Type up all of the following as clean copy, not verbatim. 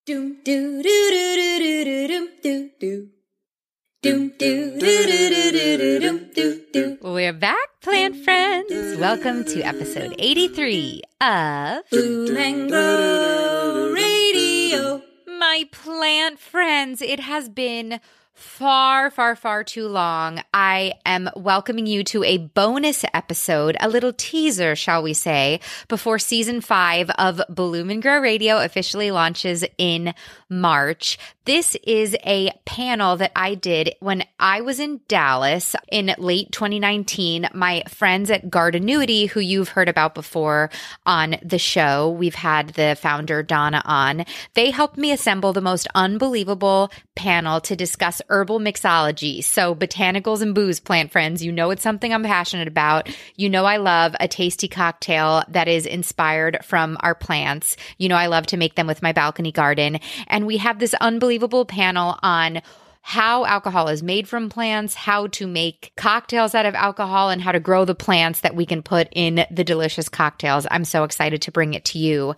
Doom doo doo doo doo doo doo doo doo. Doom doo doo doo doo doo doo doo. We're back, plant friends. Welcome to episode 83 of Bloom and Grow Radio. My plant friends. It has been far too long. I am welcoming you to a bonus episode, a little teaser, shall we say, before season 5 of Bloom and Grow Radio officially launches in March. This is a panel that I did when I was in Dallas in late 2019. My friends at Gardenuity, who you've heard about before on the show, we've had the founder Donna on. They helped me assemble the most unbelievable panel to discuss herbal mixology. So botanicals and booze, plant friends, you know it's something I'm passionate about. You know I love a tasty cocktail that is inspired from our plants. You know I love to make them with my balcony garden. And we have this unbelievable panel on how alcohol is made from plants, how to make cocktails out of alcohol, and how to grow the plants that we can put in the delicious cocktails. I'm so excited to bring it to you.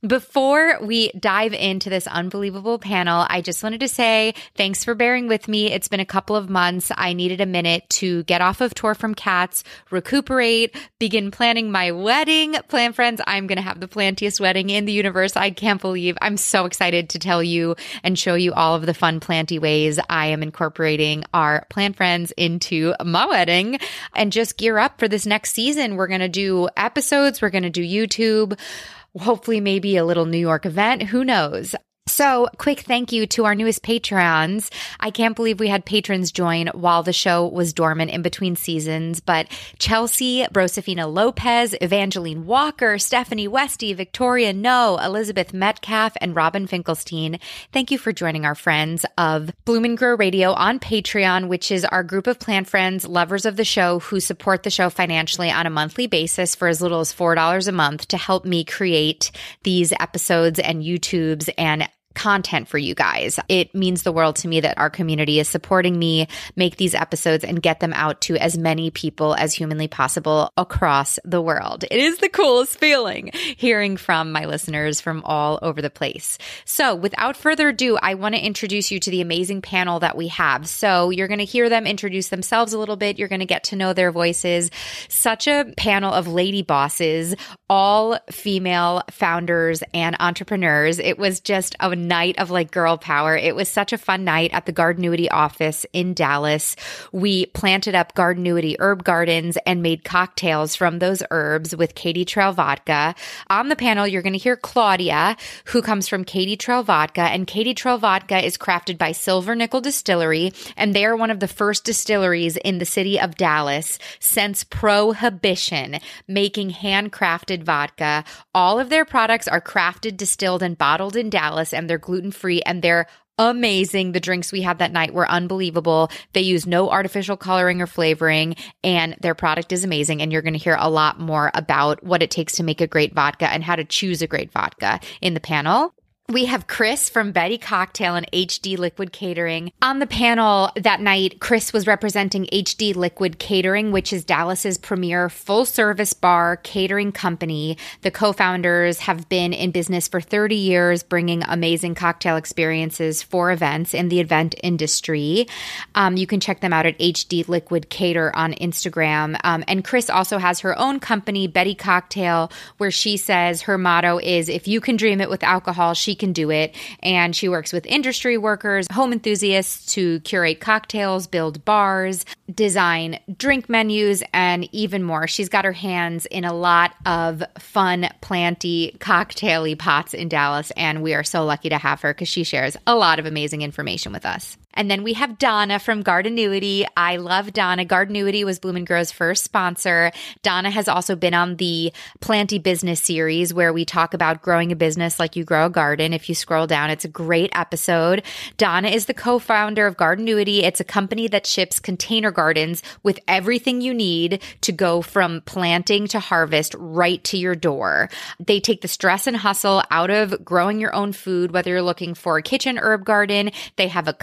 Before we dive into this unbelievable panel, I just wanted to say thanks for bearing with me. It's been a couple of months. I needed a minute to get off of tour from Cats, recuperate, begin planning my wedding. Plant friends, I'm going to have the plantiest wedding in the universe. I can't believe. I'm so excited to tell you and show you all of the fun planty ways I am incorporating our plant friends into my wedding, and just gear up for this next season. We're going to do episodes. We're going to do YouTube, hopefully maybe a little New York event. Who knows? So, quick thank you to our newest Patreons. I can't believe we had patrons join while the show was dormant in between seasons, but Chelsea Brosefina Lopez, Evangeline Walker, Stephanie Westy, Victoria No, Elizabeth Metcalf, and Robin Finkelstein. Thank you for joining our friends of Bloom and Grow Radio on Patreon, which is our group of plant friends, lovers of the show, who support the show financially on a monthly basis for as little as $4 a month to help me create these episodes and YouTubes and content for you guys. It means the world to me that our community is supporting me make these episodes and get them out to as many people as humanly possible across the world. It is the coolest feeling hearing from my listeners from all over the place. So without further ado, I want to introduce you to the amazing panel that we have. So you're going to hear them introduce themselves a little bit. You're going to get to know their voices. Such a panel of lady bosses, all female founders and entrepreneurs. It was just a night of like girl power. It was such a fun night at the Gardenuity office in Dallas. We planted up Gardenuity herb gardens and made cocktails from those herbs with Katie Trail Vodka. On the panel, you're going to hear Claudia, who comes from Katie Trail Vodka, and Katie Trail Vodka is crafted by Silver Nickel Distillery, and they are one of the first distilleries in the city of Dallas since Prohibition, making handcrafted vodka. All of their products are crafted, distilled, and bottled in Dallas, and they're gluten-free, and they're amazing. The drinks we had that night were unbelievable. They use no artificial coloring or flavoring, and their product is amazing. And you're going to hear a lot more about what it takes to make a great vodka and how to choose a great vodka in the panel. We have Chris from Betty Cocktail and HD Liquid Catering. On the panel that night, Chris was representing HD Liquid Catering, which is Dallas's premier full-service bar catering company. The co-founders have been in business for 30 years, bringing amazing cocktail experiences for events in the event industry. You can check them out at HD Liquid Cater on Instagram. And Chris also has her own company, Betty Cocktail, where she says her motto is, if you can dream it with alcohol, she can do it. And she works with industry workers, home enthusiasts to curate cocktails, build bars, design drink menus, and even more. She's got her hands in a lot of fun, planty, cocktail-y pots in Dallas, and we are so lucky to have her because she shares a lot of amazing information with us. And then we have Donna from Gardenuity. I love Donna. Gardenuity was Bloom and Grow's first sponsor. Donna has also been on the Planty Business series where we talk about growing a business like you grow a garden. If you scroll down, it's a great episode. Donna is the co-founder of Gardenuity. It's a company that ships container gardens with everything you need to go from planting to harvest right to your door. They take the stress and hustle out of growing your own food, whether you're looking for a kitchen herb garden. They have a cocktail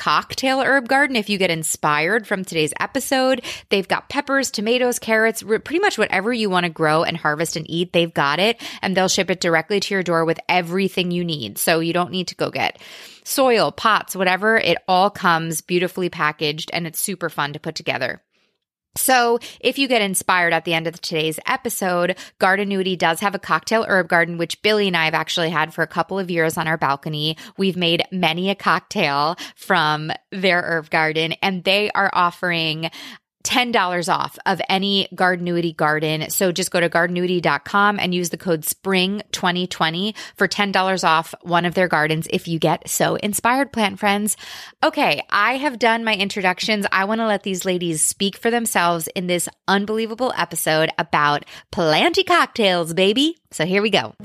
cocktail herb garden if you get inspired from today's episode. They've got peppers, tomatoes, carrots, pretty much whatever you want to grow and harvest and eat, they've got it. And they'll ship it directly to your door with everything you need. So you don't need to go get soil, pots, whatever. It all comes beautifully packaged and it's super fun to put together. So if you get inspired at the end of today's episode, Gardenuity does have a cocktail herb garden, which Billy and I have actually had for a couple of years on our balcony. We've made many a cocktail from their herb garden, and they are offering $10 off of any Gardenuity garden. So just go to gardenuity.com and use the code SPRING2020 for $10 off one of their gardens if you get so inspired, plant friends. Okay, I have done my introductions. I want to let these ladies speak for themselves in this unbelievable episode about planty cocktails, baby. So here we go.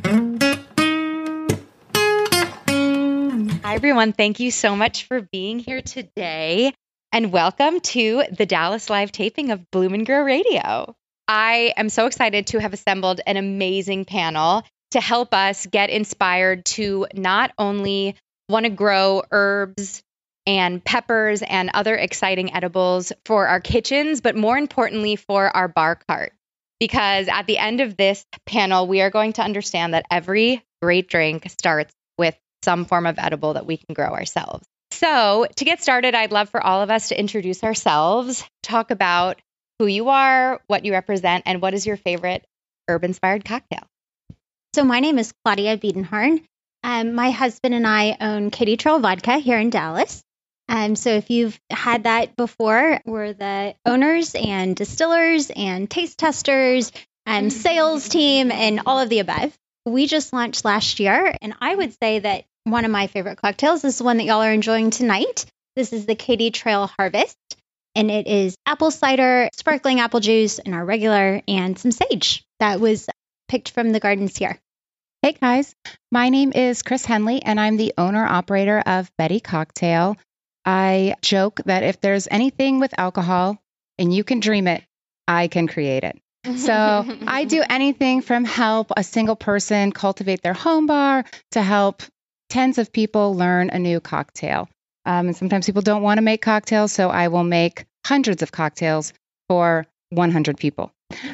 Hi, everyone. Thank you so much for being here today. And welcome to the Dallas live taping of Bloom and Grow Radio. I am so excited to have assembled an amazing panel to help us get inspired to not only want to grow herbs and peppers and other exciting edibles for our kitchens, but more importantly for our bar cart. Because at the end of this panel, we are going to understand that every great drink starts with some form of edible that we can grow ourselves. So to get started, I'd love for all of us to introduce ourselves, talk about who you are, what you represent, and what is your favorite herb-inspired cocktail. So my name is Claudia Biedenharn. My husband and I own Katy Trail Vodka here in Dallas. So if you've had that before, we're the owners and distillers and taste testers and sales team and all of the above. We just launched last year, and I would say that one of my favorite cocktails is the one that y'all are enjoying tonight. This is the Katy Trail Harvest, and it is apple cider, sparkling apple juice, and our regular, and some sage that was picked from the gardens here. Hey guys, my name is Chris Henley, and I'm the owner-operator of Betty Cocktail. I joke that if there's anything with alcohol, and you can dream it, I can create it. So I do anything from help a single person cultivate their home bar to help tens of people learn a new cocktail. And sometimes people don't want to make cocktails, so I will make hundreds of cocktails for 100 people.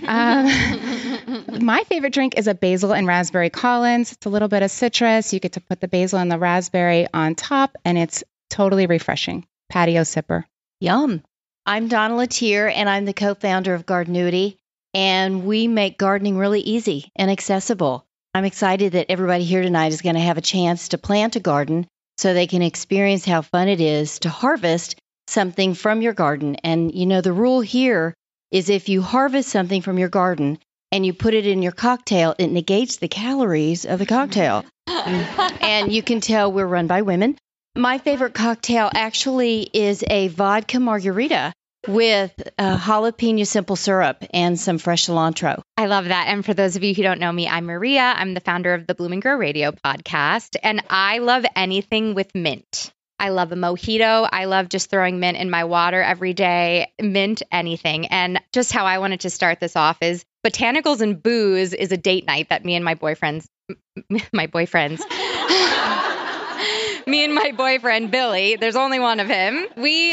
My favorite drink is a basil and raspberry Collins. It's a little bit of citrus. You get to put the basil and the raspberry on top, and it's totally refreshing. Patio sipper. Yum. I'm Donna Latier, and I'm the co-founder of Gardenuity, and we make gardening really easy and accessible. I'm excited that everybody here tonight is going to have a chance to plant a garden so they can experience how fun it is to harvest something from your garden. And, you know, the rule here is if you harvest something from your garden and you put it in your cocktail, it negates the calories of the cocktail. And you can tell we're run by women. My favorite cocktail actually is a vodka margarita with jalapeno simple syrup and some fresh cilantro. I love that. And for those of you who don't know me, I'm Maria. I'm the founder of the Bloom and Grow Radio podcast, and I love anything with mint. I love a mojito. I love just throwing mint in my water every day. Mint anything. And just how I wanted to start this off is Botanicals and Booze is a date night that me and my boyfriend Billy, there's only one of him.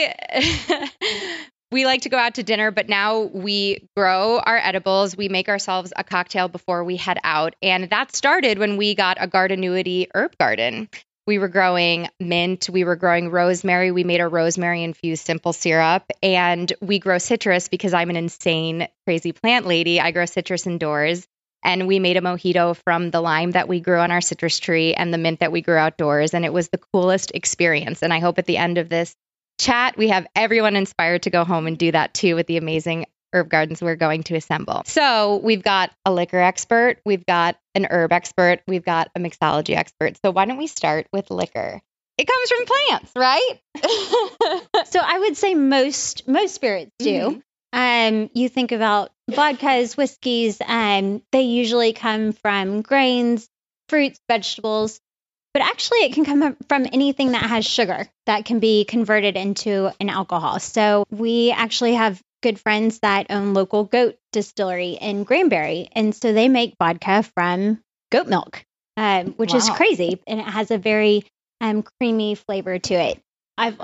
We like to go out to dinner, but now we grow our edibles. We make ourselves a cocktail before we head out. And that started when we got a Gardenuity herb garden. We were growing mint. We were growing rosemary. We made a rosemary-infused simple syrup. And we grow citrus because I'm an insane, crazy plant lady. I grow citrus indoors. And we made a mojito from the lime that we grew on our citrus tree and the mint that we grew outdoors. And it was the coolest experience. And I hope at the end of this chat, we have everyone inspired to go home and do that too with the amazing herb gardens we're going to assemble. So we've got a liquor expert, we've got an herb expert, we've got a mixology expert. So why don't we start with liquor? It comes from plants, right? So I would say most spirits do. You think about vodkas, whiskeys, they usually come from grains, fruits, vegetables. But actually, it can come from anything that has sugar that can be converted into an alcohol. So we actually have good friends that own local goat distillery in Granbury. And so they make vodka from goat milk, which is crazy. And it has a very creamy flavor to it. I've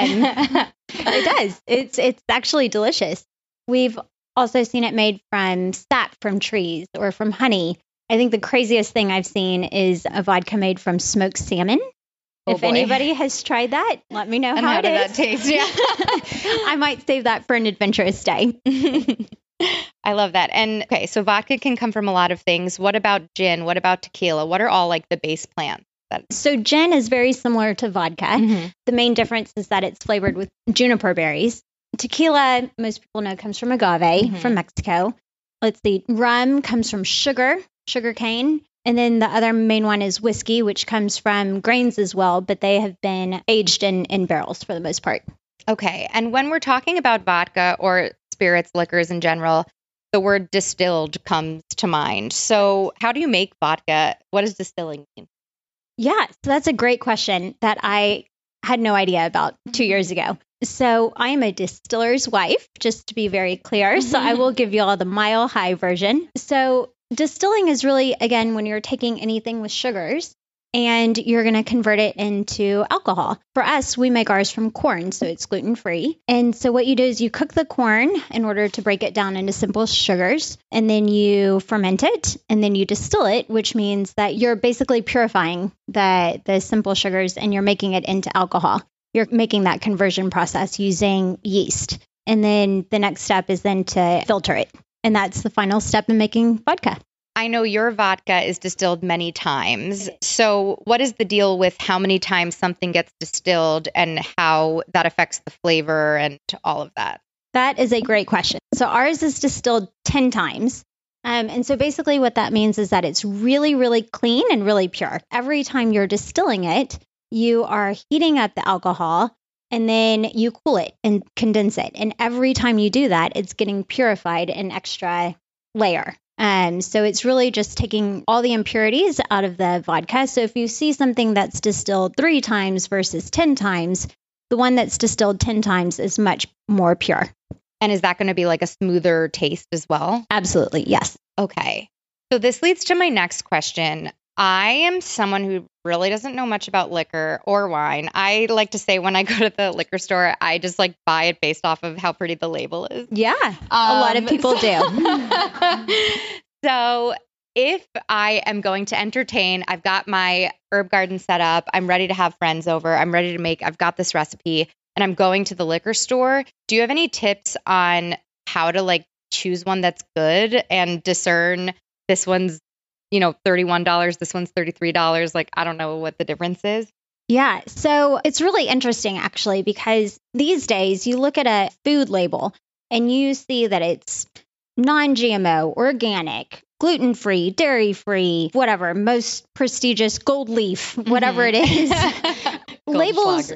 it does. It's actually delicious. We've also seen it made from sap from trees or from honey. I think the craziest thing I've seen is a vodka made from smoked salmon. Oh, If boy. anybody has tried that, let me know And how how it did is. that taste? Yeah. I might save that for an adventurous day. I love that. And okay, so vodka can come from a lot of things. What about gin? What about tequila? What are all like the base plants? So gin is very similar to vodka. Mhm. The main difference is that it's flavored with juniper berries. Tequila, most people know, comes from agave from Mexico. Let's see, rum comes from sugar cane. And then the other main one is whiskey, which comes from grains as well, but they have been aged in barrels for the most part. Okay. And when we're talking about vodka or spirits, liquors in general, the word distilled comes to mind. So how do you make vodka? What does distilling mean? Yeah, so that's a great question that I had no idea about 2 years ago. So I am a distiller's wife, just to be very clear. So I will give you all the mile high version. So distilling is really, again, when you're taking anything with sugars and you're going to convert it into alcohol. For us, we make ours from corn, so it's gluten-free. And so what you do is you cook the corn in order to break it down into simple sugars, and then you ferment it, and then you distill it, which means that you're basically purifying the simple sugars and you're making it into alcohol. You're making that conversion process using yeast. And then the next step is then to filter it. And that's the final step in making vodka. I know your vodka is distilled many times. So what is the deal with how many times something gets distilled and how that affects the flavor and all of that? That is a great question. So ours is distilled 10 times. And so basically what that means is that it's really, really clean and really pure. Every time you're distilling it, you are heating up the alcohol and then you cool it and condense it. And every time you do that, it's getting purified an extra layer. So it's really just taking all the impurities out of the vodka. So if you see something that's distilled 3 times versus 10 times, the one that's distilled 10 times is much more pure. And is that going to be like a smoother taste as well? Absolutely, yes. Okay. So this leads to my next question. I am someone who really doesn't know much about liquor or wine. I like to say when I go to the liquor store, I just like buy it based off of how pretty the label is. Yeah, a lot of people do. So if I am going to entertain, I've got my herb garden set up. I'm ready to have friends over. I'm ready to I've got this recipe and I'm going to the liquor store. Do you have any tips on how to like choose one that's good and discern this one's, $31, this one's $33. Like, I don't know what the difference is. Yeah, so it's really interesting actually, because these days you look at a food label and you see that it's non-GMO, organic, gluten-free, dairy-free, whatever, most prestigious gold leaf, whatever it is. Labels,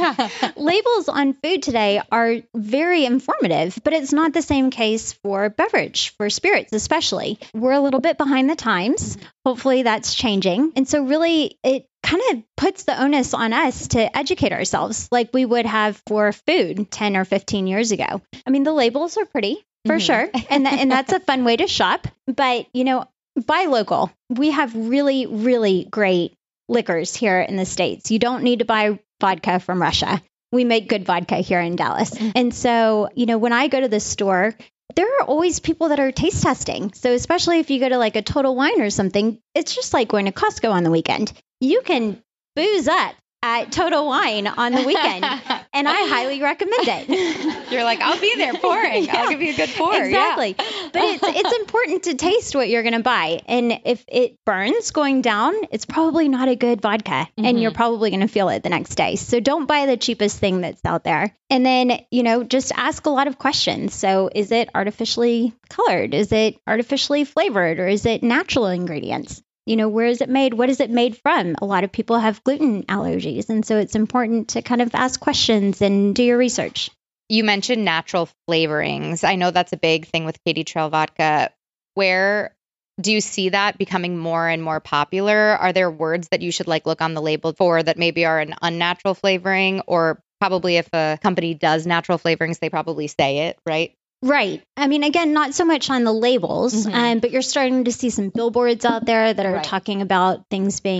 labels on food today are very informative, but it's not the same case for beverage, for spirits especially. We're a little bit behind the times. Hopefully that's changing. And so really it kind of puts the onus on us to educate ourselves like we would have for food 10 or 15 years ago. I mean, the labels are pretty for sure. And that's a fun way to shop. But, buy local. We have really, really great liquors here in the States. You don't need to buy vodka from Russia. We make good vodka here in Dallas. And so, when I go to the store, there are always people that are taste testing. So especially if you go to like a Total Wine or something, it's just like going to Costco on the weekend. You can booze up at Total Wine on the weekend, and I highly recommend it. You're like, I'll be there pouring. Yeah. I'll give you a good pour. Exactly. Yeah. But it's important to taste what you're going to buy. And if it burns going down, it's probably not a good vodka, and you're probably going to feel it the next day. So don't buy the cheapest thing that's out there. And then, just ask a lot of questions. So is it artificially colored? Is it artificially flavored? Or is it natural ingredients? Where is it made? What is it made from? A lot of people have gluten allergies. And so it's important to kind of ask questions and do your research. You mentioned natural flavorings. I know that's a big thing with Katy Trail vodka. Where do you see that becoming more and more popular? Are there words that you should look on the label for that maybe are an unnatural flavoring? Or probably if a company does natural flavorings, they probably say it, right? Right. I mean, again, not so much on the labels, but you're starting to see some billboards out there that are talking about things being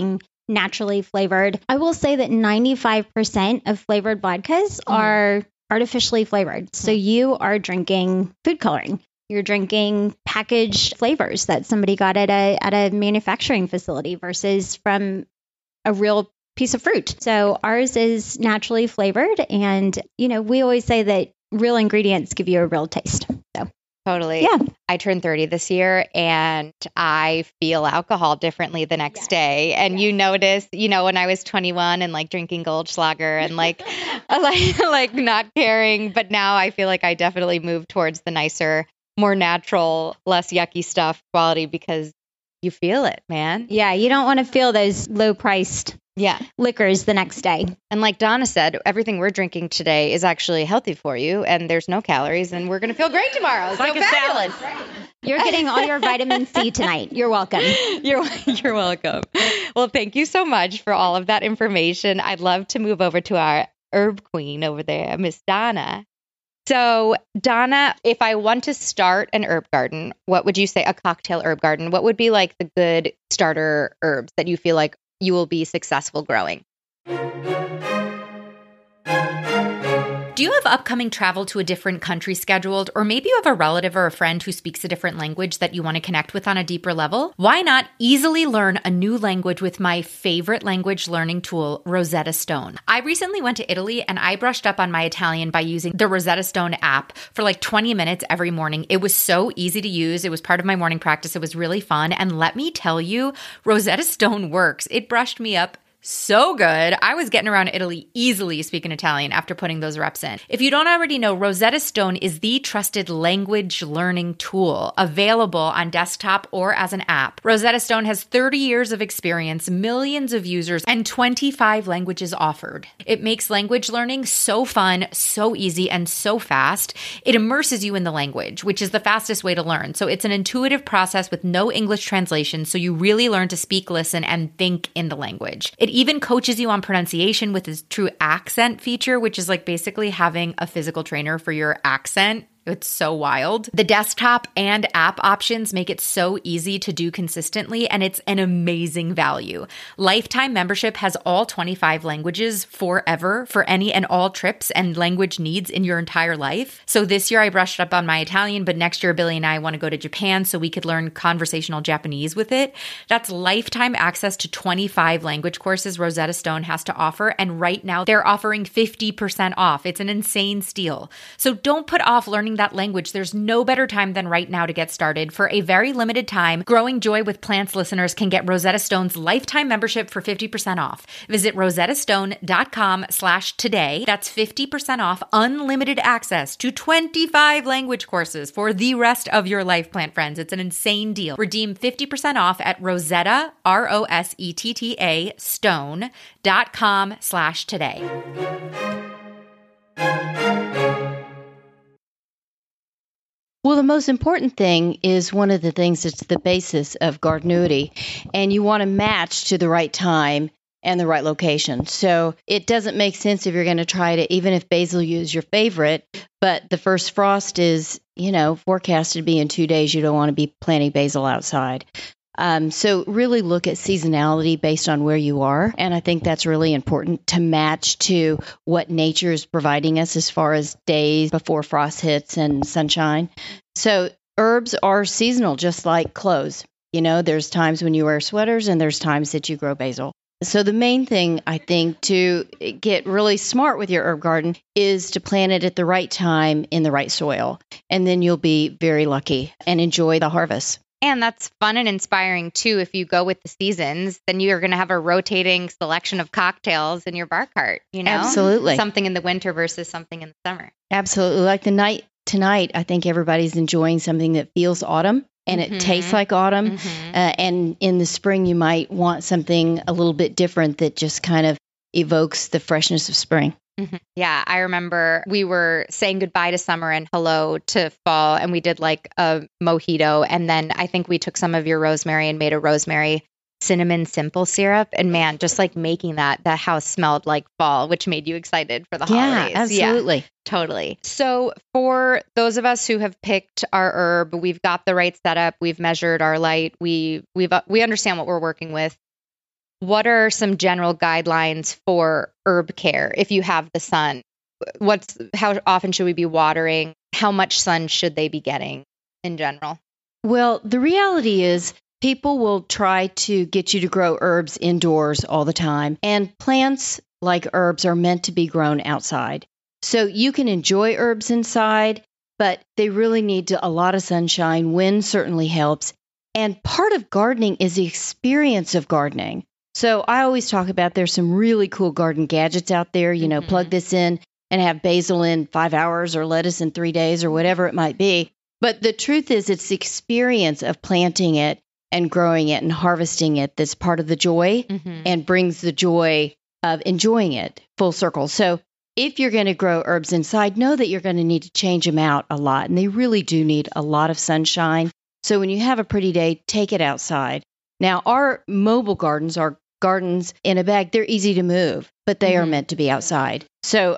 naturally flavored. I will say that 95% of flavored vodkas are artificially flavored. So you are drinking food coloring. You're drinking packaged flavors that somebody got at a manufacturing facility versus from a real piece of fruit. So ours is naturally flavored. And, we always say that real ingredients give you a real taste. So totally. Yeah. I turned 30 this year and I feel alcohol differently the next day. And you notice, when I was 21 and like drinking Goldschlager and like not caring, but now I feel like I definitely moved towards the nicer, more natural, less yucky stuff quality because you feel it, man. Yeah, you don't want to feel those low-priced Yeah. liquors the next day. And like Donna said, everything we're drinking today is actually healthy for you and there's no calories and we're going to feel great tomorrow. So like a fabulous. salad. You're getting all your vitamin C tonight. You're welcome. You're welcome. Well, thank you so much for all of that information. I'd love to move over to our herb queen over there, Miss Donna. So, Donna, if I want to start an herb garden, what would you say, a cocktail herb garden? What would be like the good starter herbs that you feel like you will be successful growing? Do you have upcoming travel to a different country scheduled? Or maybe you have a relative or a friend who speaks a different language that you want to connect with on a deeper level? Why not easily learn a new language with my favorite language learning tool, Rosetta Stone? I recently went to Italy and I brushed up on my Italian by using the Rosetta Stone app for like 20 minutes every morning. It was so easy to use. It was part of my morning practice. It was really fun. And let me tell you, Rosetta Stone works. It brushed me up so good. I was getting around Italy easily speaking Italian after putting those reps in. If you don't already know, Rosetta Stone is the trusted language learning tool available on desktop or as an app. Rosetta Stone has 30 years of experience, millions of users, and 25 languages offered. It makes language learning so fun, so easy, and so fast. It immerses you in the language, which is the fastest way to learn. So it's an intuitive process with no English translation, so you really learn to speak, listen, and think in the language. It even coaches you on pronunciation with its true accent feature, which is like basically having a physical trainer for your accent. It's so wild. The desktop and app options make it so easy to do consistently, and it's an amazing value. Lifetime membership has all 25 languages forever for any and all trips and language needs in your entire life. So this year I brushed up on my Italian, but next year Billy and I want to go to Japan so we could learn conversational Japanese with it. That's lifetime access to 25 language courses Rosetta Stone has to offer, and right now they're offering 50% off. It's an insane steal. So don't put off learning that language. There's no better time than right now to get started. For a very limited time, Growing Joy with Plants listeners can get Rosetta Stone's lifetime membership for 50% off. Visit rosettastone.com/today. That's 50% off unlimited access to 25 language courses for the rest of your life, plant friends. It's an insane deal. Redeem 50% off at Rosetta, ROSETTA, stone.com/today. Well, the most important thing is one of the things that's the basis of Gardenuity, and you want to match to the right time and the right location. So it doesn't make sense if you're going to try to, even if basil is your favorite, but the first frost is, forecasted to be in 2 days. You don't want to be planting basil outside. So really look at seasonality based on where you are. And I think that's really important to match to what nature is providing us as far as days before frost hits and sunshine. So herbs are seasonal, just like clothes. There's times when you wear sweaters and there's times that you grow basil. So the main thing, I think, to get really smart with your herb garden is to plant it at the right time in the right soil. And then you'll be very lucky and enjoy the harvest. And that's fun and inspiring too. If you go with the seasons, then you're going to have a rotating selection of cocktails in your bar cart, Absolutely. Something in the winter versus something in the summer. Absolutely. Like tonight, I think everybody's enjoying something that feels autumn and it tastes like autumn. And in the spring, you might want something a little bit different that just kind of evokes the freshness of spring. Yeah, I remember we were saying goodbye to summer and hello to fall, and we did like a mojito. And then I think we took some of your rosemary and made a rosemary cinnamon simple syrup. And man, just like making that house smelled like fall, which made you excited for the holidays. Absolutely. Yeah, totally. So for those of us who have picked our herb, we've got the right setup, we've measured our light, we understand what we're working with. what are some general guidelines for herb care if you have the sun? How often should we be watering? How much sun should they be getting in general? Well, the reality is people will try to get you to grow herbs indoors all the time. And plants, like herbs, are meant to be grown outside. So you can enjoy herbs inside, but they really need a lot of sunshine. Wind certainly helps. And part of gardening is the experience of gardening. So I always talk about there's some really cool garden gadgets out there, plug this in and have basil in 5 hours or lettuce in 3 days or whatever it might be. But the truth is it's the experience of planting it and growing it and harvesting it that's part of the joy and brings the joy of enjoying it full circle. So if you're going to grow herbs inside, know that you're going to need to change them out a lot. And they really do need a lot of sunshine. So when you have a pretty day, take it outside. Now, our mobile gardens are gardens in a bag. They're easy to move, but they are meant to be outside. So,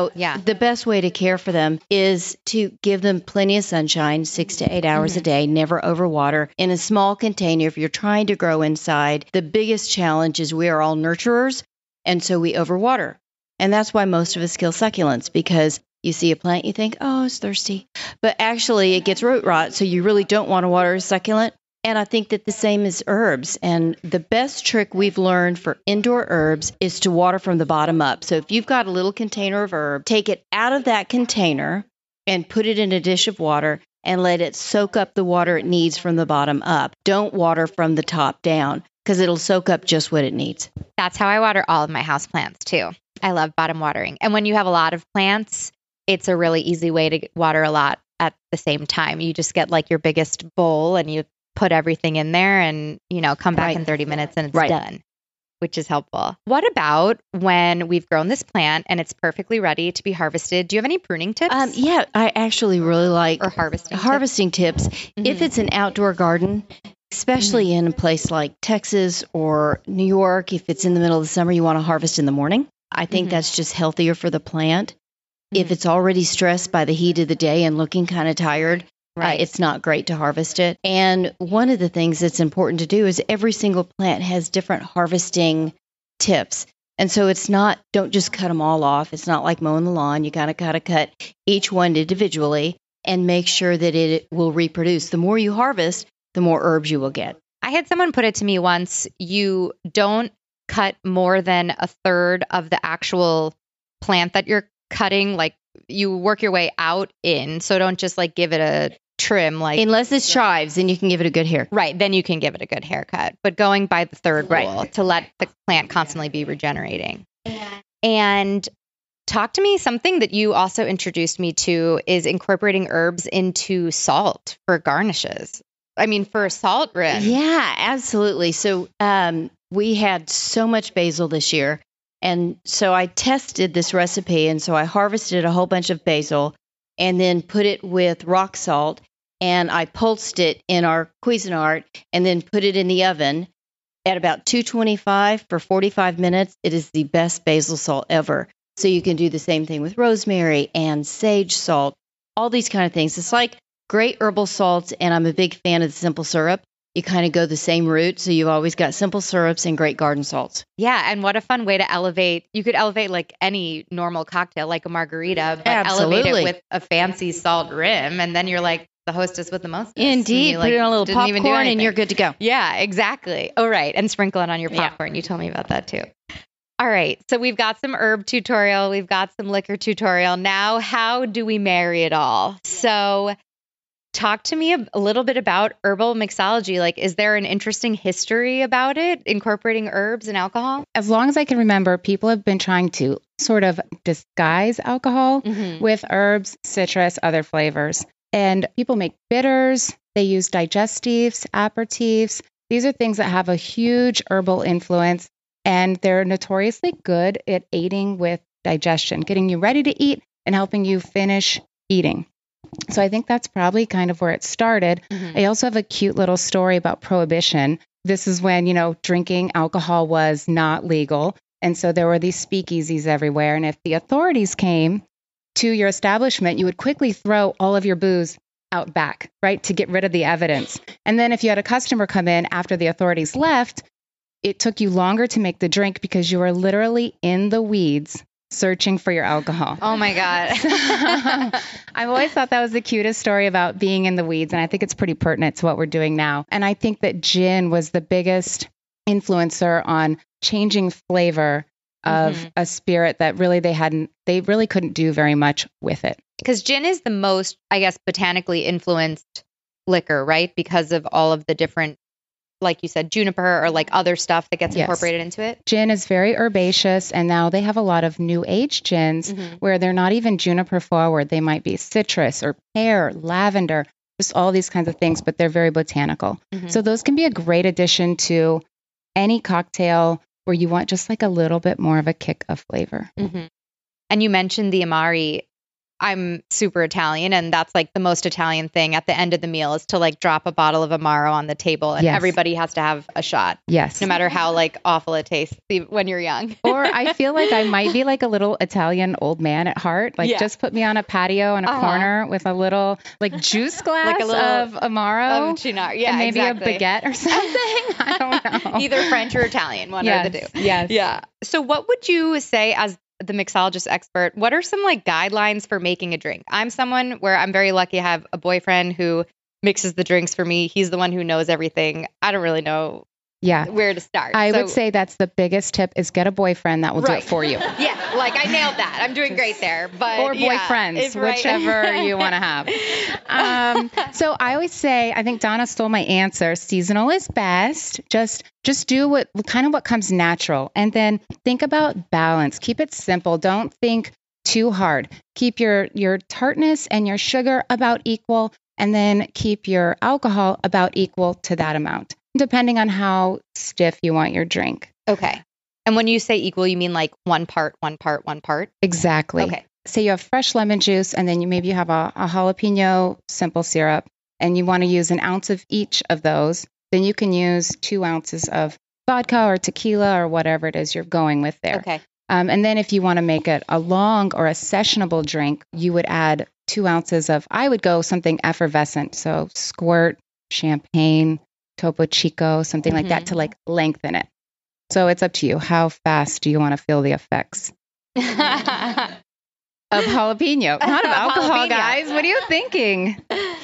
the best way to care for them is to give them plenty of sunshine, 6 to 8 hours a day, never overwater, in a small container. If you're trying to grow inside, the biggest challenge is we are all nurturers, and so we overwater. And that's why most of us kill succulents, because you see a plant, you think, oh, it's thirsty. But actually, it gets root rot, so you really don't want to water a succulent. And I think that the same is herbs. And the best trick we've learned for indoor herbs is to water from the bottom up. So if you've got a little container of herb, take it out of that container and put it in a dish of water and let it soak up the water it needs from the bottom up. Don't water from the top down, because it'll soak up just what it needs. That's how I water all of my house plants too. I love bottom watering. And when you have a lot of plants, it's a really easy way to water a lot at the same time. You just get like your biggest bowl and you put everything in there and, come back in 30 minutes and it's done, which is helpful. What about when we've grown this plant and it's perfectly ready to be harvested? Do you have any pruning tips? Yeah, I actually really like harvesting tips. If it's an outdoor garden, especially in a place like Texas or New York, if it's in the middle of the summer, you want to harvest in the morning. I think that's just healthier for the plant. If it's already stressed by the heat of the day and looking kind of tired, it's not great to harvest it. And one of the things that's important to do is every single plant has different harvesting tips. And so don't just cut them all off. It's not like mowing the lawn. You gotta cut each one individually and make sure that it will reproduce. The more you harvest, the more herbs you will get. I had someone put it to me once, you don't cut more than a third of the actual plant that you're cutting. Like you work your way out in. So don't just like give it a trim, unless it's chives, then you can give it a good hair. Right. Then you can give it a good haircut. But going by the third rule to let the plant constantly be regenerating. And talk to me, something that you also introduced me to is incorporating herbs into salt for garnishes. I mean, for salt rim. Yeah, absolutely. So we had so much basil this year. And so I tested this recipe. And so I harvested a whole bunch of basil and then put it with rock salt. And I pulsed it in our Cuisinart and then put it in the oven at about 225 for 45 minutes. It is the best basil salt ever. So you can do the same thing with rosemary and sage salt, all these kind of things. It's like great herbal salts, and I'm a big fan of the simple syrup. You kind of go the same route. So you've always got simple syrups and great garden salts. Yeah. And what a fun way to elevate. You could elevate like any normal cocktail, like a margarita, but elevate it with a fancy salt rim. And then you're like the hostess with the most. Indeed. Put it on a little popcorn and you're good to go. Yeah, exactly. Oh, right. And sprinkle it on your popcorn. You told me about that too. All right. So we've got some herb tutorial. We've got some liquor tutorial. Now, how do we marry it all? So talk to me a little bit about herbal mixology. Like, is there an interesting history about it, incorporating herbs and alcohol? As long as I can remember, people have been trying to sort of disguise alcohol with herbs, citrus, other flavors. And people make bitters. They use digestives, aperitifs. These are things that have a huge herbal influence, and they're notoriously good at aiding with digestion, getting you ready to eat and helping you finish eating. So I think that's probably kind of where it started. I also have a cute little story about Prohibition. This is when, drinking alcohol was not legal. And so there were these speakeasies everywhere. And if the authorities came to your establishment, you would quickly throw all of your booze out back, right, to get rid of the evidence. And then if you had a customer come in after the authorities left, it took you longer to make the drink because you were literally in the weeds searching for your alcohol. Oh my God. I've always thought that was the cutest story about being in the weeds. And I think it's pretty pertinent to what we're doing now. And I think that gin was the biggest influencer on changing flavor of a spirit that really they really couldn't do very much with it. Because gin is the most, I guess, botanically influenced liquor, right? Because of all of the different, like you said, juniper or like other stuff that gets incorporated into it. Gin is very herbaceous, and now they have a lot of new age gins where they're not even juniper forward. They might be citrus or pear, lavender, just all these kinds of things, but they're very botanical. So those can be a great addition to any cocktail where you want just like a little bit more of a kick of flavor. And you mentioned the Amari. I'm super Italian, and that's like the most Italian thing at the end of the meal is to like drop a bottle of Amaro on the table, and everybody has to have a shot. Yes. No matter how like awful it tastes when you're young. Or I feel like I might be like a little Italian old man at heart. Like just put me on a patio in a corner with a little like juice glass like a little of Amaro. Yeah, and maybe exactly. a baguette or something. I don't know. Either French or Italian, one or the two. Yes. Yeah. So what would you say as the mixologist expert, what are some like guidelines for making a drink? I'm someone where I'm very lucky. I have a boyfriend who mixes the drinks for me. He's the one who knows everything. I don't really know where to start. I would say that's the biggest tip is get a boyfriend that will do it for you. Yeah, like I nailed that. I'm doing great there. But or boyfriends, whichever you want to have. So I always say, I think Donna stole my answer. Seasonal is best. Just do what comes natural. And then think about balance. Keep it simple. Don't think too hard. Keep your tartness and your sugar about equal, and then keep your alcohol about equal to that amount, depending on how stiff you want your drink. Okay. And when you say equal, you mean like 1 part, 1 part, 1 part? Exactly. Okay. Say you have fresh lemon juice, and then you have a jalapeno simple syrup, and you want to use 1 ounce of each of those. Then you can use 2 ounces of vodka or tequila or whatever it is you're going with there. Okay. And then if you want to make it a long or a sessionable drink, you would add 2 ounces of, I would go something effervescent. So squirt, champagne, Topo Chico, something like that to like lengthen it. So it's up to you. How fast do you want to feel the effects? Of jalapeno, not of alcohol, guys. What are you thinking?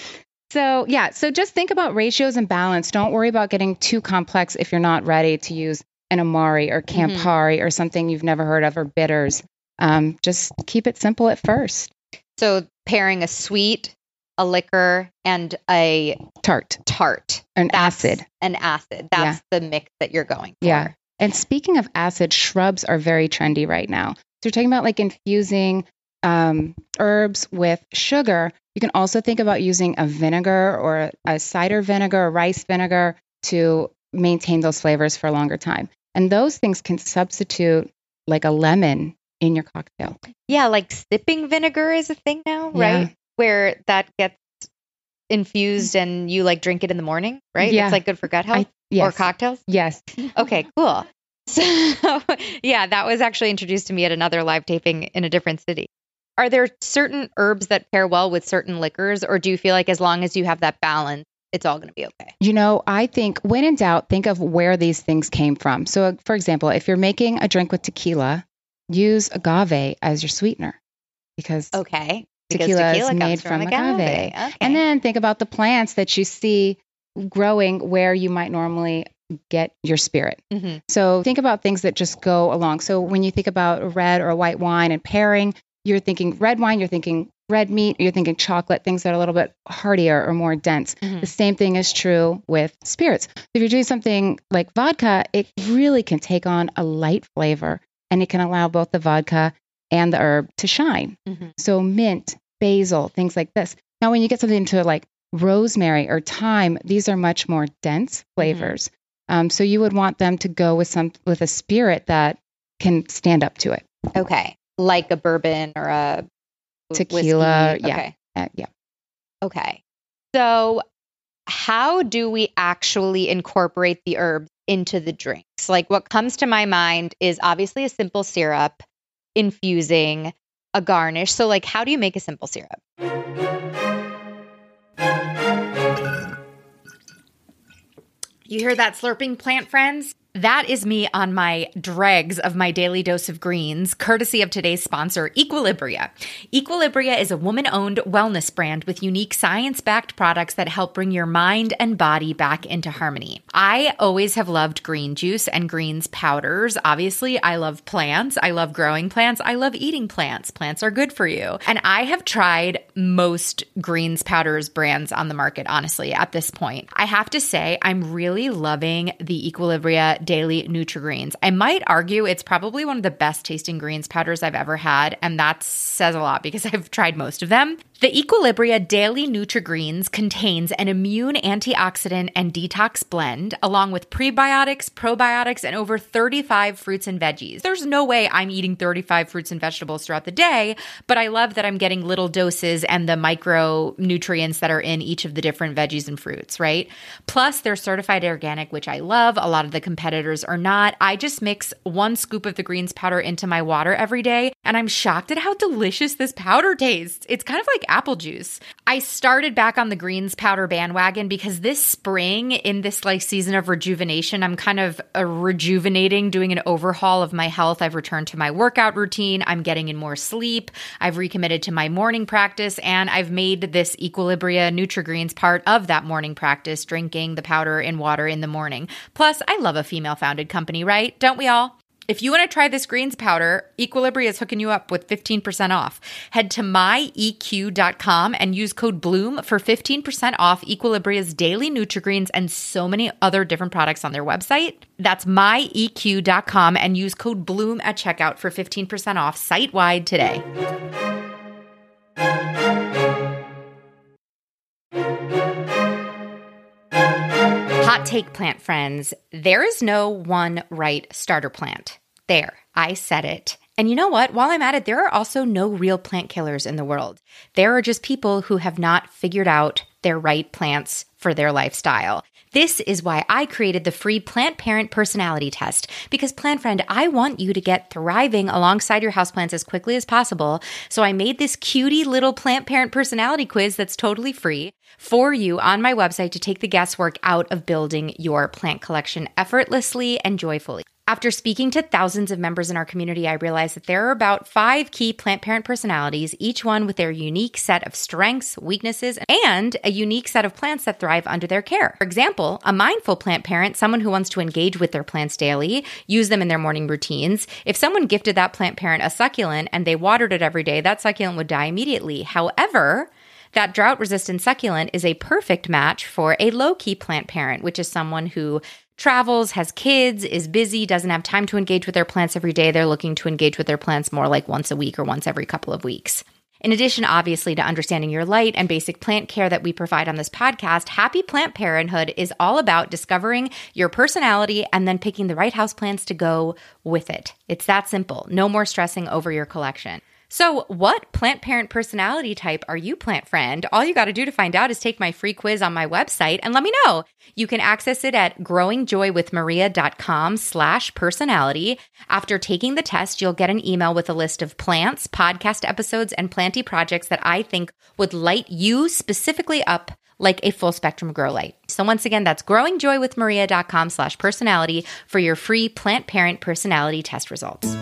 So just think about ratios and balance. Don't worry about getting too complex if you're not ready to use an Amari or Campari or something you've never heard of, or bitters. Just keep it simple at first. So pairing a sweet, a liquor, and a tart. An acid. That's the mix that you're going for. Yeah. And speaking of acid, shrubs are very trendy right now. So you're talking about like infusing herbs with sugar. You can also think about using a vinegar or a cider vinegar or rice vinegar to maintain those flavors for a longer time. And those things can substitute like a lemon in your cocktail. Yeah, like sipping vinegar is a thing now, right? Yeah. Where that gets infused and you like drink it in the morning, right? Yeah. It's like good for gut health or cocktails? Yes. Okay, cool. So that was actually introduced to me at another live taping in a different city. Are there certain herbs that pair well with certain liquors, or do you feel like as long as you have that balance, it's all going to be okay? I think when in doubt, think of where these things came from. So for example, if you're making a drink with tequila, use agave as your sweetener because tequila is made from agave. Okay. And then think about the plants that you see growing where you might normally get your spirit. So think about things that just go along. So when you think about a red or a white wine and pairing, you're thinking red wine, you're thinking red meat, you're thinking chocolate, things that are a little bit heartier or more dense. The same thing is true with spirits. If you're doing something like vodka, it really can take on a light flavor, and it can allow both the vodka and the herb to shine. So mint, basil, things like this. Now, when you get something into like rosemary or thyme, these are much more dense flavors. So you would want them to go with a spirit that can stand up to it. Okay. Like a bourbon or a tequila. Whiskey. Okay. Yeah. Okay. So how do we actually incorporate the herbs into the drinks? Like what comes to my mind is obviously a simple syrup, infusing, a garnish. So like how do you make a simple syrup? You hear that slurping, plant friends? That is me on my dregs of my daily dose of greens, courtesy of today's sponsor, Equilibria. Equilibria is a woman-owned wellness brand with unique science-backed products that help bring your mind and body back into harmony. I always have loved green juice and greens powders. Obviously, I love plants. I love growing plants. I love eating plants. Plants are good for you. And I have tried most greens powders brands on the market, honestly, at this point. I have to say, I'm really loving the Equilibria Daily Nutri-Greens. I might argue it's probably one of the best tasting greens powders I've ever had, and that says a lot because I've tried most of them. The Equilibria Daily Nutri-Greens contains an immune antioxidant and detox blend, along with prebiotics, probiotics, and over 35 fruits and veggies. There's no way I'm eating 35 fruits and vegetables throughout the day, but I love that I'm getting little doses and the micronutrients that are in each of the different veggies and fruits, right? Plus, they're certified organic, which I love. A lot of the competitors are not. I just mix 1 scoop of the greens powder into my water every day, and I'm shocked at how delicious this powder tastes. It's kind of like apple juice. I started back on the greens powder bandwagon because this spring, in this season of rejuvenation, I'm kind of rejuvenating, doing an overhaul of my health. I've returned to my workout routine. I'm getting in more sleep. I've recommitted to my morning practice, and I've made this Equilibria Nutri-Greens part of that morning practice, drinking the powder in water in the morning. Plus, I love a female-founded company, right? Don't we all? If you want to try this greens powder, Equilibria is hooking you up with 15% off. Head to myeq.com and use code BLOOM for 15% off Equilibria's Daily Nutri-Greens and so many other different products on their website. That's myeq.com and use code BLOOM at checkout for 15% off site-wide today. Hot take, plant friends. There is no one right starter plant. There, I said it. And you know what? While I'm at it, there are also no real plant killers in the world. There are just people who have not figured out their right plants for their lifestyle. This is why I created the free Plant Parent Personality Test. Because, plant friend, I want you to get thriving alongside your houseplants as quickly as possible. So I made this cutie little Plant Parent Personality Quiz that's totally free for you on my website to take the guesswork out of building your plant collection effortlessly and joyfully. After speaking to thousands of members in our community, I realized that there are about 5 key plant parent personalities, each one with their unique set of strengths, weaknesses, and a unique set of plants that thrive under their care. For example, a mindful plant parent, someone who wants to engage with their plants daily, use them in their morning routines. If someone gifted that plant parent a succulent and they watered it every day, that succulent would die immediately. However, that drought-resistant succulent is a perfect match for a low-key plant parent, which is someone who travels, has kids, is busy, doesn't have time to engage with their plants every day. They're looking to engage with their plants more like once a week or once every couple of weeks. In addition, obviously, to understanding your light and basic plant care that we provide on this podcast, Happy Plant Parenthood is all about discovering your personality and then picking the right houseplants to go with it. It's that simple. No more stressing over your collection. So what plant parent personality type are you, plant friend? All you got to do to find out is take my free quiz on my website and let me know. You can access it at growingjoywithmaria.com/personality. After taking the test, you'll get an email with a list of plants, podcast episodes, and planty projects that I think would light you specifically up like a full spectrum grow light. So once again, that's growingjoywithmaria.com/personality for your free plant parent personality test results.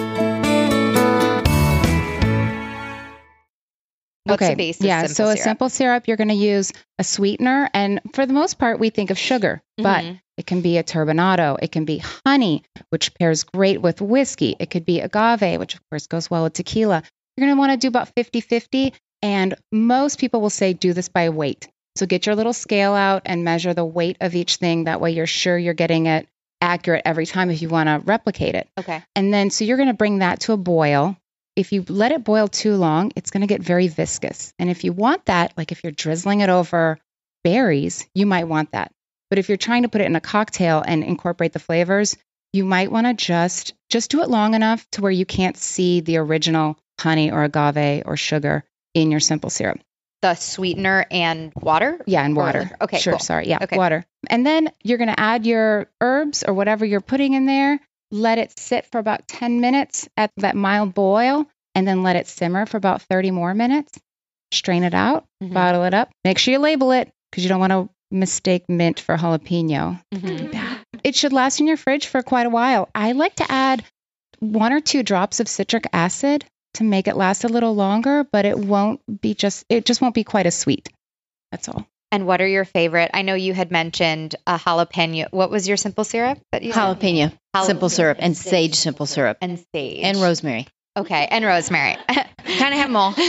What's the base of simple so syrup? a simple syrup, you're going to use a sweetener. And for the most part, we think of sugar, but it can be a turbinado. It can be honey, which pairs great with whiskey. It could be agave, which of course goes well with tequila. You're going to want to do about 50-50. And most people will say, do this by weight. So get your little scale out and measure the weight of each thing. That way you're sure you're getting it accurate every time if you want to replicate it. Okay. And then, so you're going to bring that to a boil. If you let it boil too long, it's going to get very viscous. And if you want that, like if you're drizzling it over berries, you might want that. But if you're trying to put it in a cocktail and incorporate the flavors, you might want to just do it long enough to where you can't see the original honey or agave or sugar in your simple syrup. The sweetener and water? Yeah, and water. Okay, sure, cool. Sorry. Yeah, okay. Water. And then you're going to add your herbs or whatever you're putting in there. Let it sit for about 10 minutes at that mild boil, and then let it simmer for about 30 more minutes. Strain it out, bottle it up. Make sure you label it because you don't want to mistake mint for jalapeno. It should last in your fridge for quite a while. I like to add 1 or 2 drops of citric acid to make it last a little longer, but it just won't be quite as sweet. That's all. And what are your favorite? I know you had mentioned a jalapeno. What was your simple syrup that you said? Jalapeno simple syrup and sage simple syrup And sage. and rosemary. Okay, and rosemary. Kind of have them all.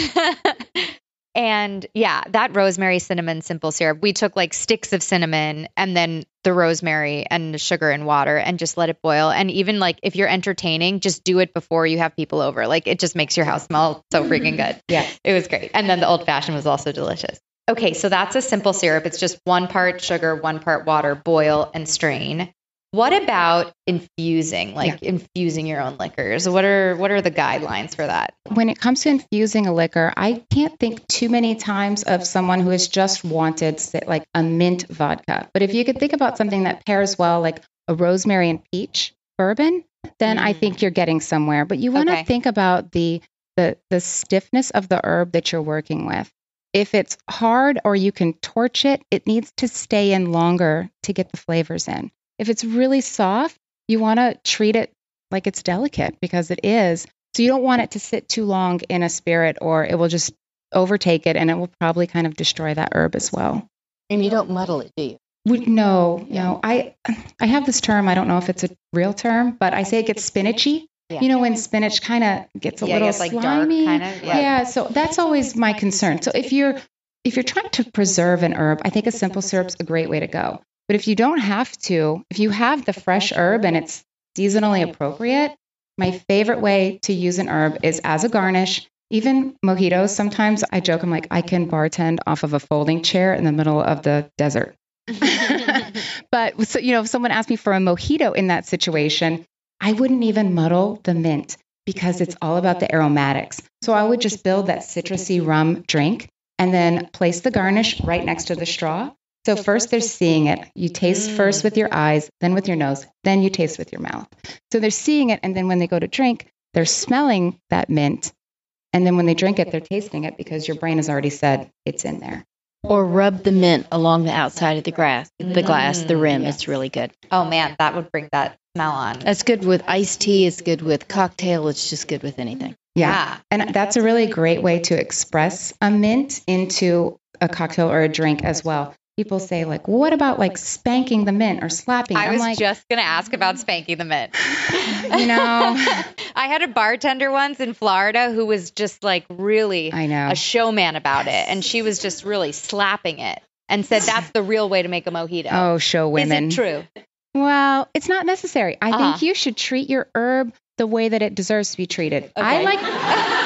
And yeah, that rosemary cinnamon simple syrup, we took like sticks of cinnamon and then the rosemary and the sugar and water and just let it boil. And even like if you're entertaining, just do it before you have people over. Like it just makes your house smell so freaking good. Yeah. It was great. And then the old fashioned was also delicious. Okay, so that's a simple syrup. It's just 1 part sugar, 1 part water, boil and strain. What about infusing, infusing your own liquors? What are the guidelines for that? When it comes to infusing a liquor, I can't think too many times of someone who has just wanted like a mint vodka. But if you could think about something that pairs well, like a rosemary and peach bourbon, then I think you're getting somewhere. But you want to think about the stiffness of the herb that you're working with. If it's hard or you can torch it, it needs to stay in longer to get the flavors in. If it's really soft, you want to treat it like it's delicate because it is. So you don't want it to sit too long in a spirit or it will just overtake it and it will probably kind of destroy that herb as well. And you don't muddle it, do you? No. I have this term. I don't know if it's a real term, but I say it gets spinachy. Yeah. You know, when spinach kind of gets a little slimy. Dark kind of. Yeah, so that's always my concern. So if you're trying to preserve an herb, I think a simple syrup's a great way to go. But if you don't have to, if you have the fresh herb and it's seasonally appropriate, my favorite way to use an herb is as a garnish. Even mojitos, sometimes I joke, I'm like, I can bartend off of a folding chair in the middle of the desert. But, so, if someone asked me for a mojito in that situation, I wouldn't even muddle the mint because it's all about the aromatics. So I would just build that citrusy rum drink and then place the garnish right next to the straw. So first they're seeing it. You taste first with your eyes, then with your nose, then you taste with your mouth. So they're seeing it. And then when they go to drink, they're smelling that mint. And then when they drink it, they're tasting it because your brain has already said it's in there. Or rub the mint along the outside of the glass, the rim. Yes. It's really good. Oh, man, that would bring that smell on. That's good with iced tea. It's good with cocktail. It's just good with anything. Yeah. And that's a really great way to express a mint into a cocktail or a drink as well. People say, like, what about like spanking the mint or slapping? I was just going to ask about spanking the mint. I had a bartender once in Florida who was just like really a showman about it. And she was just really slapping it and said that's the real way to make a mojito. Oh, show women. Is it true? Well, it's not necessary. I think you should treat your herb the way that it deserves to be treated. Okay.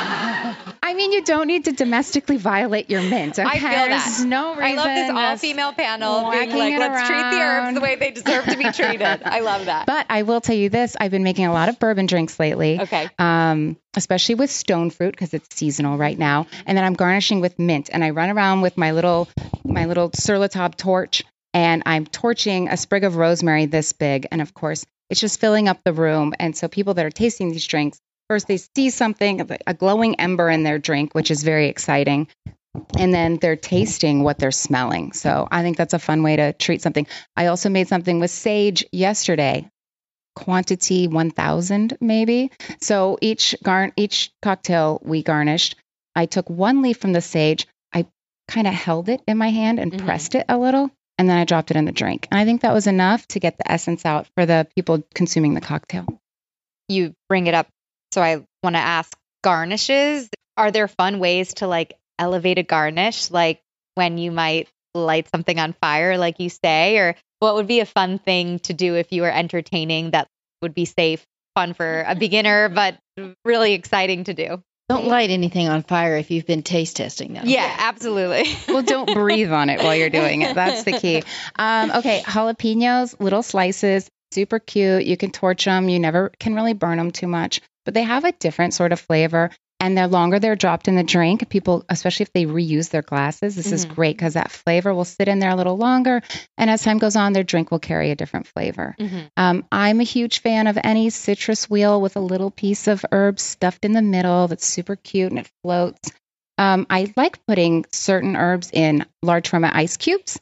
I mean, you don't need to domestically violate your mint. Okay? I feel that. There's no reason. I love this all-female panel being like, let's treat the herbs the way they deserve to be treated. I love that. But I will tell you this. I've been making a lot of bourbon drinks lately. Okay. Especially with stone fruit because it's seasonal right now. And then I'm garnishing with mint. And I run around with my little Sur La Table torch. And I'm torching a sprig of rosemary this big. And of course, it's just filling up the room. And so people that are tasting these drinks, first, they see something, a glowing ember in their drink, which is very exciting. And then they're tasting what they're smelling. So I think that's a fun way to treat something. I also made something with sage yesterday, quantity 1,000 maybe. So each cocktail we garnished, I took 1 leaf from the sage. I kind of held it in my hand and pressed it a little. And then I dropped it in the drink. And I think that was enough to get the essence out for the people consuming the cocktail. You bring it up. So I want to ask, garnishes, are there fun ways to like elevate a garnish? Like when you might light something on fire, like you say, or what would be a fun thing to do if you were entertaining that would be safe, fun for a beginner, but really exciting to do? Don't light anything on fire if you've been taste testing them. Yeah, absolutely. Well, don't breathe on it while you're doing it. That's the key. Okay, jalapenos, little slices, super cute. You can torch them. You never can really burn them too much, but they have a different sort of flavor. And the longer they're dropped in the drink, people, especially if they reuse their glasses, this is great because that flavor will sit in there a little longer. And as time goes on, their drink will carry a different flavor. I'm a huge fan of any citrus wheel with a little piece of herb stuffed in the middle that's super cute and it floats. I like putting certain herbs in large format ice cubes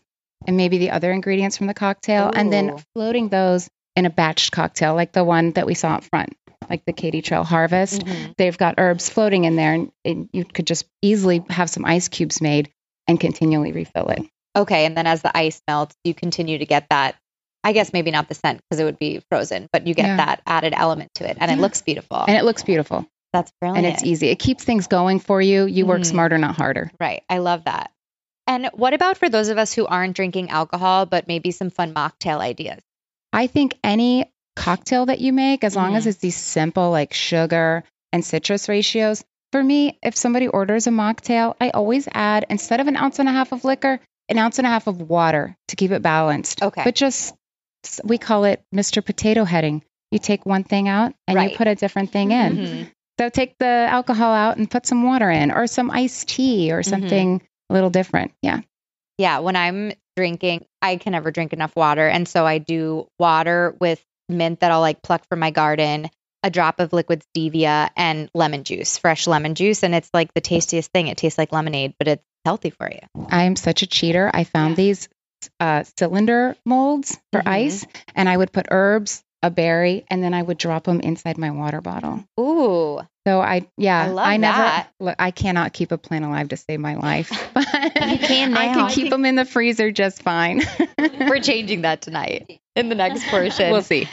and maybe the other ingredients from the cocktail, and then Ooh. floating those in a batched cocktail, like the one that we saw up front, like the Katy Trail Harvest. Mhm. They've got herbs floating in there, and you could just easily have some ice cubes made and continually refill it. Okay, and then as the ice melts, you continue to get that, I guess maybe not the scent because it would be frozen, but you get Yeah. that added element to it, and it Yeah. looks beautiful. And it looks beautiful, That's brilliant. and it's easy. It keeps things going for you. You work Mhm. smarter, not harder. Right. I love that. And what about for those of us who aren't drinking alcohol, but maybe some fun mocktail ideas? I think any cocktail that you make, as long as Mhm. it's these simple like sugar and citrus ratios. For me, if somebody orders a mocktail, I always add, instead of 1.5 ounces of liquor, 1.5 ounces of water to keep it balanced. Okay. But just, we call it Mr. Potato Heading. You take one thing out and Right. you put a different thing in. Mhm. So take the alcohol out and put some water in, or some iced tea, or something a little different. Yeah. Yeah. When I'm drinking, I can never drink enough water. And so I do water with mint that I'll like pluck from my garden, a drop of liquid stevia, and lemon juice, fresh lemon juice. And it's like the tastiest thing. It tastes like lemonade, but it's healthy for you. I'm such a cheater. I found these cylinder molds for Mhm. ice, and I would put herbs, a berry, and then I would drop them inside my water bottle. Ooh. So I love that. look, I cannot keep a plant alive to save my life, but You can I now. can keep them in the freezer just fine. We're changing that tonight in the next portion. We'll see.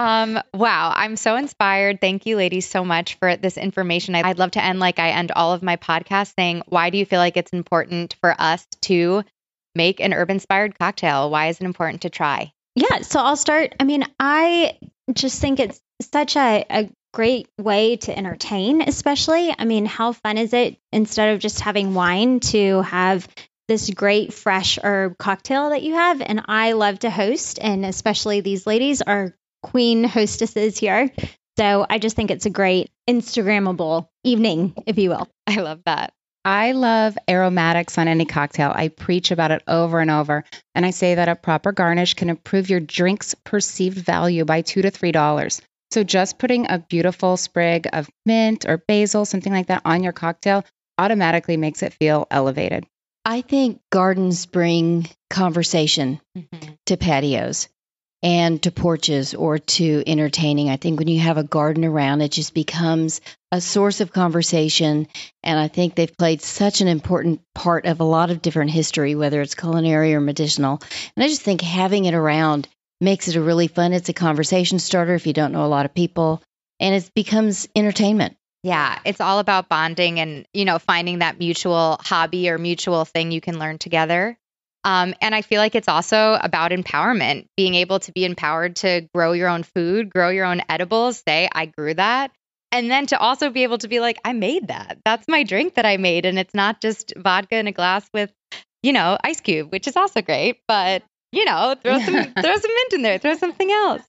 Wow. I'm so inspired. Thank you, ladies, so much for this information. I'd love to end like I end all of my podcasts saying, why do you feel like it's important for us to make an herb-inspired cocktail? Why is it important to try? Yeah, so I'll start. I mean, I just think it's such a great way to entertain, especially. I mean, how fun is it instead of just having wine to have this great fresh herb cocktail that you have? And I love to host, and especially these ladies are queen hostesses here. So I just think it's a great Instagrammable evening, if you will. I love that. I love aromatics on any cocktail. I preach about it over and over. And I say that a proper garnish can improve your drink's perceived value by $2 to $3. So just putting a beautiful sprig of mint or basil, something like that, on your cocktail automatically makes it feel elevated. I think gardens bring conversation to patios and to porches or to entertaining. I think when you have a garden around, it just becomes a source of conversation. And I think they've played such an important part of a lot of different history, whether it's culinary or medicinal. And I just think having it around makes it a really fun. It's a conversation starter if you don't know a lot of people, and it becomes entertainment. Yeah, it's all about bonding and, finding that mutual hobby or mutual thing you can learn together. And I feel like it's also about empowerment, being able to be empowered to grow your own food, grow your own edibles, say, I grew that. And then to also be mint like, I made that. That's my drink that I made. And it's not just vodka in a glass with, ice cube, which is also great. But, throw some mint in there, throw something else.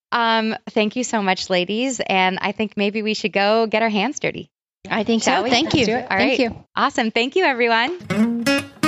Thank you so much, ladies. And I think maybe we should go get our hands dirty. I think Shall so. we? Thank you. All right. Thank you. Awesome. Thank you, everyone.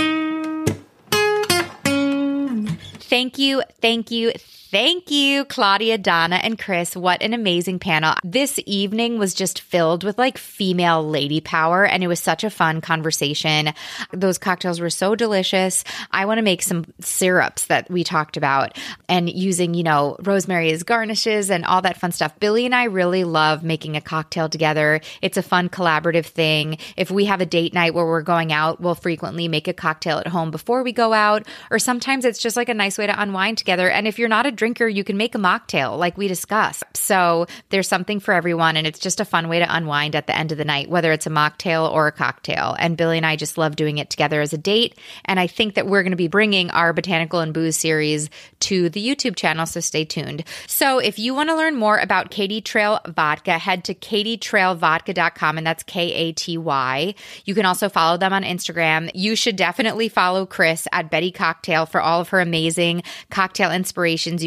Thank you, thank you, thank you, Claudia, Donna, and Chris. What an amazing panel. This evening was just filled with female lady power, and it was such a fun conversation. Those cocktails were so delicious. I want to make some syrups that we talked about and using, rosemary as garnishes and all that fun stuff. Billy and I really love making a cocktail together. It's a fun collaborative thing. If we have a date night where we're going out, we'll frequently make a cocktail at home before we go out, or sometimes it's just a nice way to unwind together. And if you're not a drinker, you can make a mocktail like we discussed. So there's something for everyone, and it's just a fun way to unwind at the end of the night, whether it's a mocktail or a cocktail. And Billy and I just love doing it together as a date. And I think that we're going to be bringing our Botanical and Booze series to the YouTube channel, so stay tuned. So if you want to learn more about Katy Trail Vodka, head to katytrailvodka.com, and that's Katy. You can also follow them on Instagram. You should definitely follow Chris at Betty Cocktail for all of her amazing cocktail inspirations. You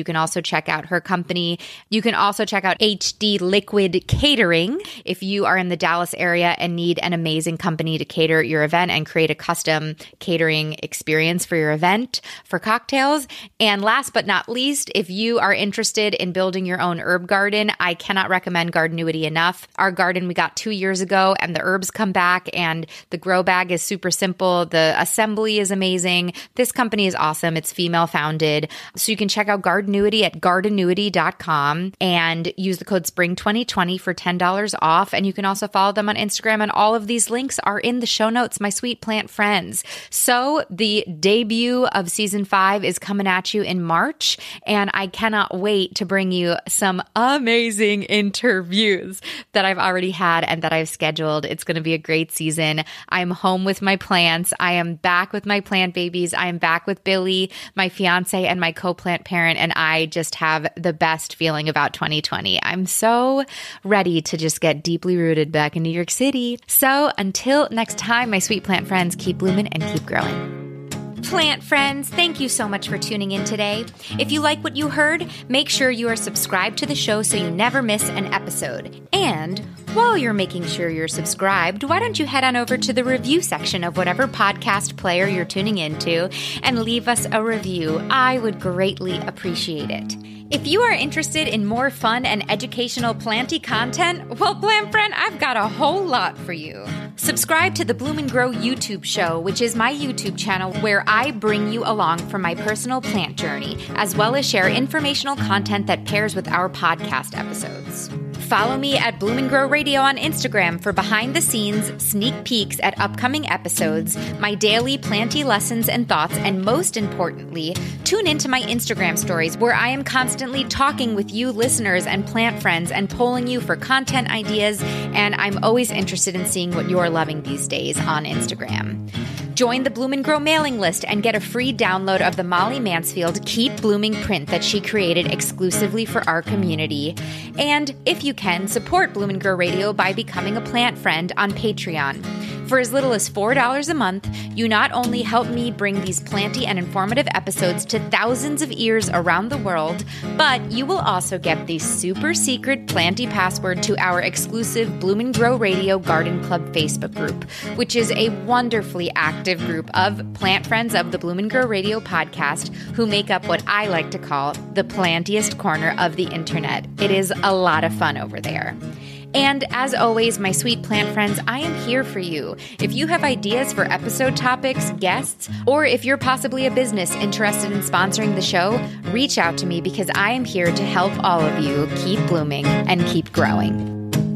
You can also check out her company. You can also check out HD Liquid Catering if you are in the Dallas area and need an amazing company to cater your event and create a custom catering experience for your event for cocktails. And last but not least, if you are interested in building your own herb garden, I cannot recommend Gardenuity enough. Our garden we got 2 years ago, and the herbs come back, and the grow bag is super simple. The assembly is amazing. This company is awesome. It's female founded. So you can check out Gardenuity at gardenuity.com and use the code SPRING2020 for $10 off. And you can also follow them on Instagram. And all of these links are in the show notes, my sweet plant friends. So the debut of season 5 is coming at you in March, and I cannot wait to bring you some amazing interviews that I've already had and that I've scheduled. It's going to be a great season. I'm home with my plants. I am back with my plant babies. I am back with Billy, my fiance, and my co-plant parent, and I just have the best feeling about 2020. I'm so ready to just get deeply rooted back in New York City. So until next time, my sweet plant friends, keep blooming and keep growing. Plant friends, thank you so much for tuning in today. If you like what you heard, make sure you are subscribed to the show so you never miss an episode. And while you're making sure you're subscribed, why don't you head on over to the review section of whatever podcast player you're tuning into and leave us a review. I would greatly appreciate it. If you are interested in more fun and educational planty content, well, plant friend, I've got a whole lot for you. Subscribe to the Bloom and Grow YouTube show, which is my YouTube channel where I bring you along for my personal plant journey, as well as share informational content that pairs with our podcast episodes. Follow me at Bloom and Grow Radio on Instagram for behind-the-scenes sneak peeks at upcoming episodes, my daily planty lessons and thoughts, and most importantly, tune into my Instagram stories where I am constantly talking with you listeners and plant friends and polling you for content ideas, and I'm always interested in seeing what you're loving these days on Instagram. Join the Bloom and Grow mailing list and get a free download of the Molly Mansfield Keep Blooming print that she created exclusively for our community. And if you can, support Bloom and Grow Radio by becoming a plant friend on Patreon. For as little as $4 a month, you not only help me bring these planty and informative episodes to thousands of ears around the world, but you will also get the super secret planty password to our exclusive Bloom and Grow Radio Garden Club Facebook group, which is a wonderfully active group of plant friends of the Bloom and Grow Radio podcast who make up what I like to call the plantiest corner of the internet. It is a lot of fun over there. And as always, my sweet plant friends, I am here for you. If you have ideas for episode topics, guests, or if you're possibly a business interested in sponsoring the show, reach out to me because I am here to help all of you keep blooming and keep growing.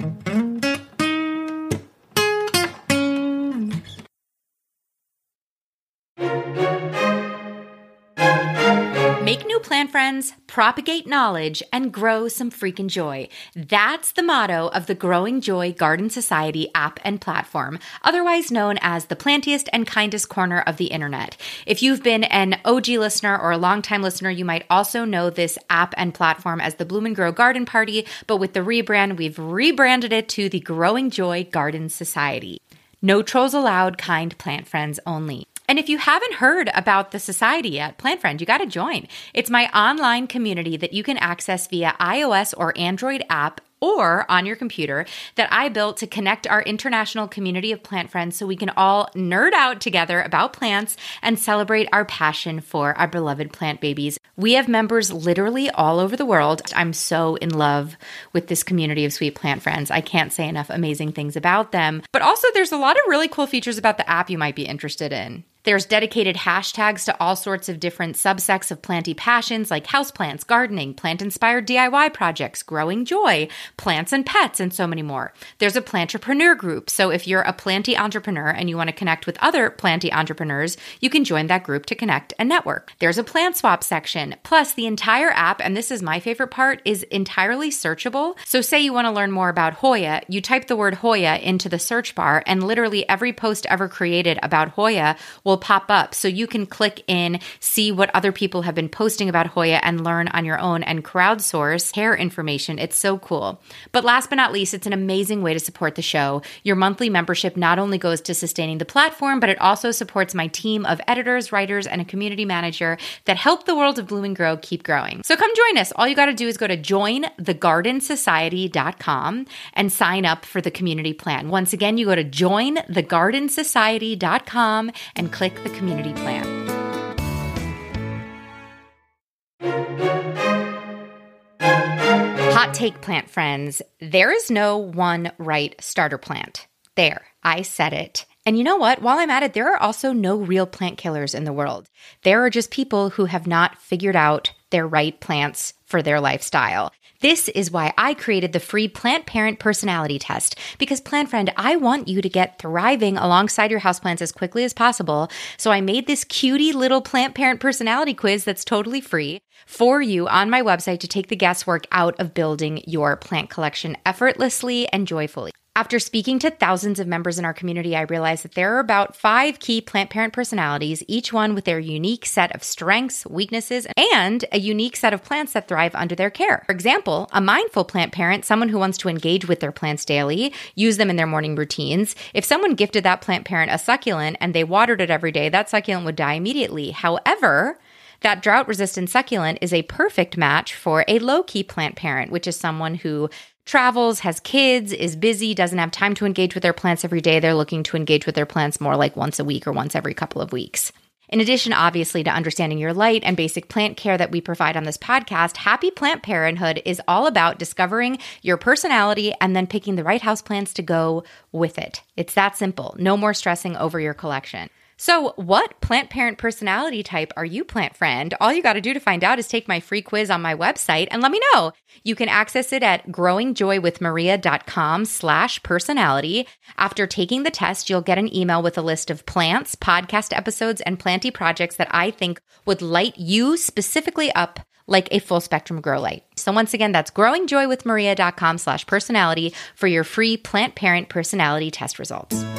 Make new plant friends, propagate knowledge, and grow some freaking joy. That's the motto of the Growing Joy Garden Society app and platform, otherwise known as the plantiest and kindest corner of the internet. If you've been an OG listener or a longtime listener, you might also know this app and platform as the Bloom and Grow Garden Party, but with the rebrand, we've rebranded it to the Growing Joy Garden Society. No trolls allowed, kind plant friends only. And if you haven't heard about the society yet, Plant Friend, you got to join. It's my online community that you can access via iOS or Android app or on your computer that I built to connect our international community of plant friends so we can all nerd out together about plants and celebrate our passion for our beloved plant babies. We have members literally all over the world. I'm so in love with this community of sweet plant friends. I can't say enough amazing things about them. But also there's a lot of really cool features about the app you might be interested in. There's dedicated hashtags to all sorts of different subsects of planty passions like houseplants, gardening, plant-inspired DIY projects, growing joy, plants and pets, and so many more. There's a plantrepreneur group, so if you're a planty entrepreneur and you want to connect with other planty entrepreneurs, you can join that group to connect and network. There's a plant swap section, plus the entire app, and this is my favorite part, is entirely searchable. So say you want to learn more about Hoya, you type the word Hoya into the search bar, and literally every post ever created about Hoya will pop up. So you can click in, see what other people have been posting about Hoya and learn on your own and crowdsource hair information. It's so cool. But last but not least, it's an amazing way to support the show. Your monthly membership not only goes to sustaining the platform, but it also supports my team of editors, writers, and a community manager that help the world of Bloom bloom and grow, keep growing. So come join us. All you got to do is go to jointhegardensociety.com and sign up for the community plan. Once again, you go to jointhegardensociety.com and click the community plan. Hot take, plant friends. There is no one right starter plant. There, I said it. And you know what? While I'm at it, there are also no real plant killers in the world. There are just people who have not figured out their right plants for their lifestyle. This is why I created the free Plant Parent Personality Test. Because, plant friend, I want you to get thriving alongside your houseplants as quickly as possible. So I made this cutie little Plant Parent Personality quiz that's totally free for you on my website to take the guesswork out of building your plant collection effortlessly and joyfully. After speaking to thousands of members in our community, I realized that there are about 5 key plant parent personalities, each one with their unique set of strengths, weaknesses, and a unique set of plants that thrive under their care. For example, a mindful plant parent, someone who wants to engage with their plants daily, use them in their morning routines. If someone gifted that plant parent a succulent and they watered it every day, that succulent would die immediately. However, that drought-resistant succulent is a perfect match for a low-key plant parent, which is someone who travels, has kids, is busy, doesn't have time to engage with their plants every day. They're looking to engage with their plants more like once a week or once every couple of weeks. In addition, obviously, to understanding your light and basic plant care that we provide on this podcast, Happy Plant Parenthood is all about discovering your personality and then picking the right houseplants to go with it. It's that simple. No more stressing over your collection. So what plant parent personality type are you, plant friend? All you got to do to find out is take my free quiz on my website and let me know. You can access it at growingjoywithmaria.com/personality. After taking the test, you'll get an email with a list of plants, podcast episodes, and planty projects that I think would light you specifically up like a full spectrum grow light. So once again, that's growingjoywithmaria.com/personality for your free plant parent personality test results.